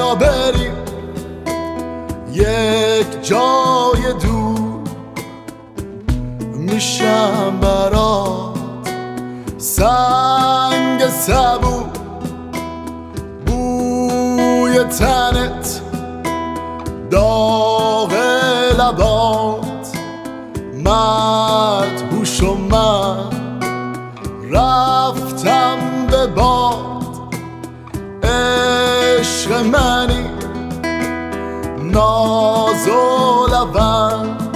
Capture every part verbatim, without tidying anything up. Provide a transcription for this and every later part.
بیا بریم یک جای دور، میشم برات سنگ سبو، بوی تنت، داغ لبات، مدهوش و من رفتم به باد. عشق منی ناز و لبند،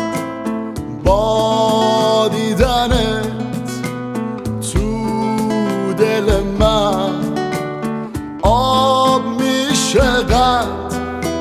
با دیدنت تو دل من آب میشه قند.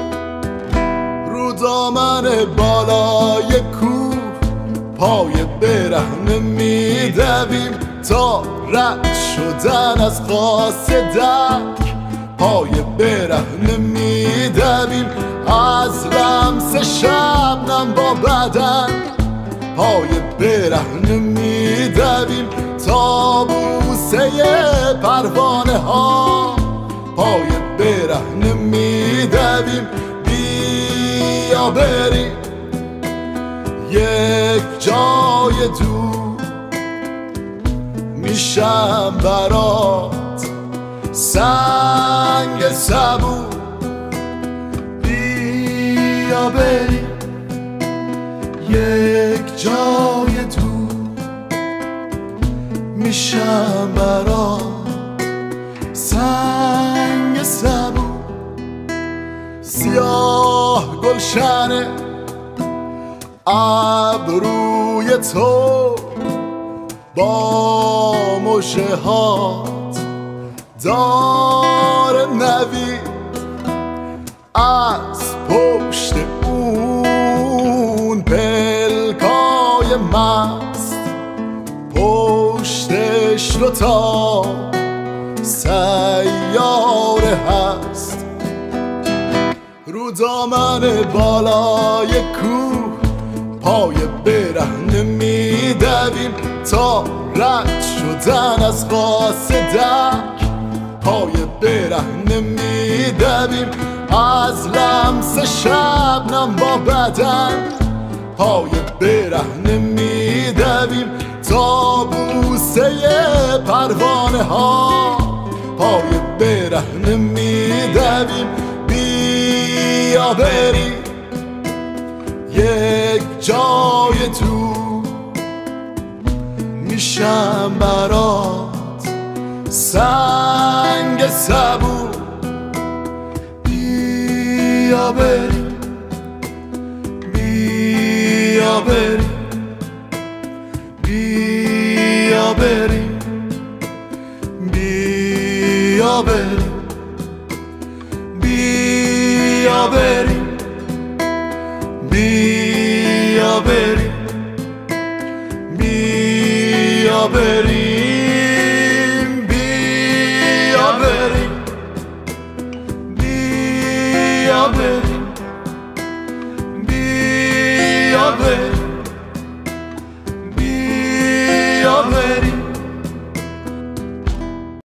رو دامن بالای کوه پای برهنه میدویم تا رد شدن از قاصدک. پای برهنه میدویم از لمس شبنم با بدن. پای برهنه میدویم تا بوسه پروانه ها. پای برهنه میدویم بیا بریم یک جای دور، میشم برات سنگ سبو. بیا بریم یک جای دور، میشم برات سنگ سبو. سیاه گلشنه ابروی تو با مژه هات دار نوید از پشت اون پلکای مست. پشتش رو تا سیاره هست. رو دامن بالای کوه پای برهنه میدویم تا رد شدن از قاصدک. پای برهنه میدویم از لمس شبنم با بدن. پای برهنه میدویم تا بوسه پروانه ها. پای برهنه میدویم بیا بریم یک جای دور، میشم برات سنگ سبو. بیا بریم بیا بریم بیا بریم بیا بریم بیا بریم بیا بریم بیا بریم بیا بریم بیا بریم بیا بریم